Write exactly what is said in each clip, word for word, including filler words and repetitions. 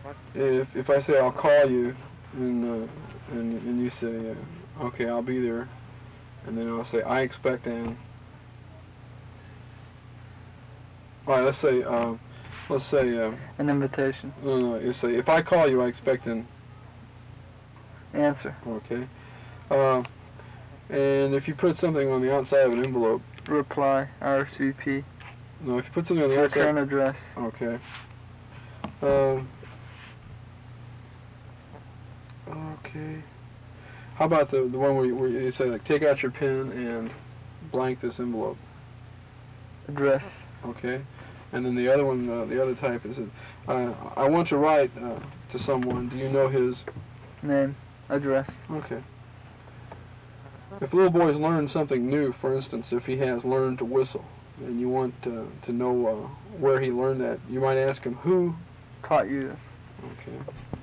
if if I say I'll call you, and uh, and and you say uh, okay, I'll be there, and then I'll say I expect an. All right, let's say uh, let's say uh, An invitation. no, no, you say if I call you, I expect an Answer. okay. Uh, and if you put something on the outside of an envelope, Reply. R S V P. no, if you put something on the Return outside, address. okay. Um. Okay. How about the the one where you, where you say like take out your pen and blank this envelope? Address. Okay. And then the other one, uh, the other type is, uh, I want to write uh, to someone. Do you know his Name. Address. Okay. If a little boy's learned something new, for instance, if he has learned to whistle, and you want uh, to know uh, where he learned that, you might ask him, who Taught you this. Okay.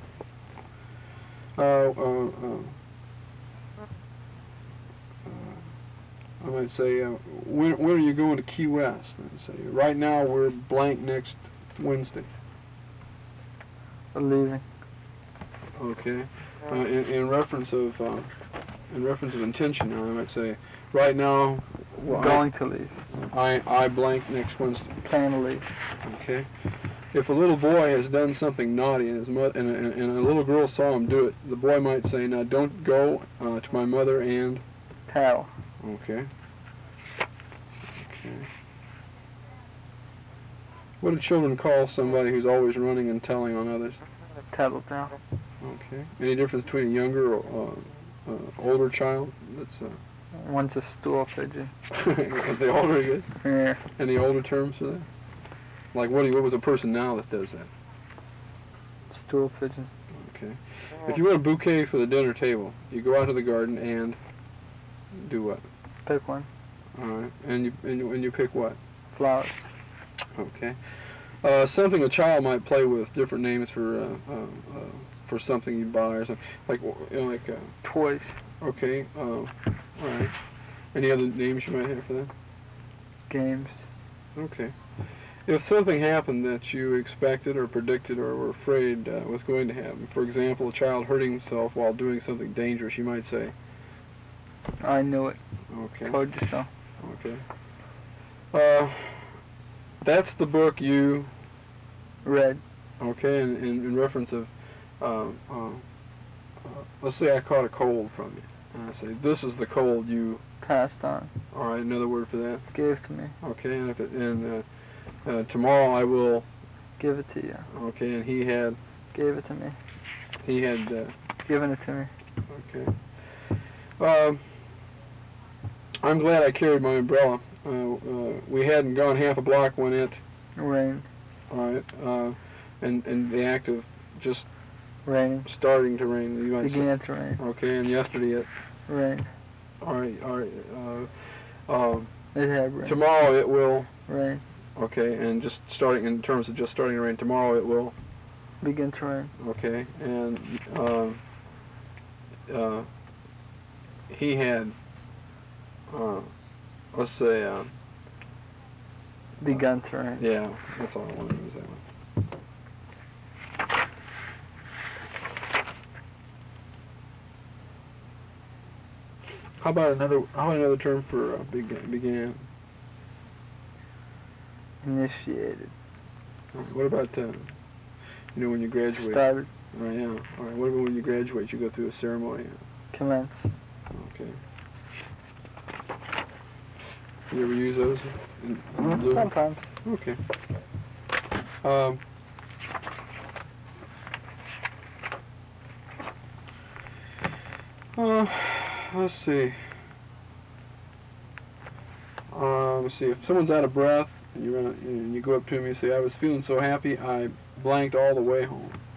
Uh, uh, uh, uh, I might say, uh, when, when are you going to Key West? I'd say, right now we're blank next Wednesday. Leaving. Okay. Uh, in, in reference of uh, in reference of intention, I might say, right now, well, Going to leave. I, I I blank next Wednesday. Plan to leave. Okay. If a little boy has done something naughty and his mother and, and, and a little girl saw him do it, the boy might say, "Now don't go uh, to my mother and." Tell. Okay. Okay. What do children call somebody who's always running and telling on others? Tattletale. Okay. Any difference between a younger or uh, uh, older child? That's uh. One's a stool pigeon. Are they all very good? Yeah. Any older terms for that? Like what? Do you, what was a person now that does that? Stool pigeon. Okay. If you want a bouquet for the dinner table, you go out to the garden and do what? Pick one. All right. And you and you, and you pick what? Flowers. Okay. Uh, something a child might play with. Different names for uh, uh, uh, for something you buy or something. Like you know, like. Uh, Toys. okay. Uh, all right. Any other names you might have for that? Games. Okay. If something happened that you expected or predicted or were afraid uh, was going to happen, for example, a child hurting himself while doing something dangerous, you might say, I knew it. okay. Told you so. Okay. Uh, that's the book you Read. Okay, in, in, in reference of, uh, uh, uh, let's say I caught a cold from you, and I say, this is the cold you, Passed on. all right, another word for that? Gave to me. Okay, and if it, and uh, uh, tomorrow I will, Give it to you. okay, and he had, Gave it to me. he had, uh, Given it to me. okay. Um, I'm glad I carried my umbrella. Uh, uh, we hadn't gone half a block when it, Rain. all right, uh, and, and the act of just Raining. starting to rain, you might say. Began to rain. Okay, and yesterday it, Rain. all right, all right, uh, uh, It had rain. tomorrow it will, Rain. okay, and just starting, in terms of just starting to rain, tomorrow it will, Begin to rain. okay, and, uh, uh, he had, uh, let's say, uh, Begun to rain. yeah, that's all I want to use that one. How about another, how about another term for uh, began, began? Initiated. What about, uh, you know, when you graduate? Started. Oh, yeah. All right. What about when you graduate? You go through a ceremony. Commence. Okay. You ever use those? In, in blue? Sometimes. Okay. Um. Uh, let's see. Uh, let's see. If someone's out of breath and you and you go up to him and you say, "I was feeling so happy, I blanked all the way home."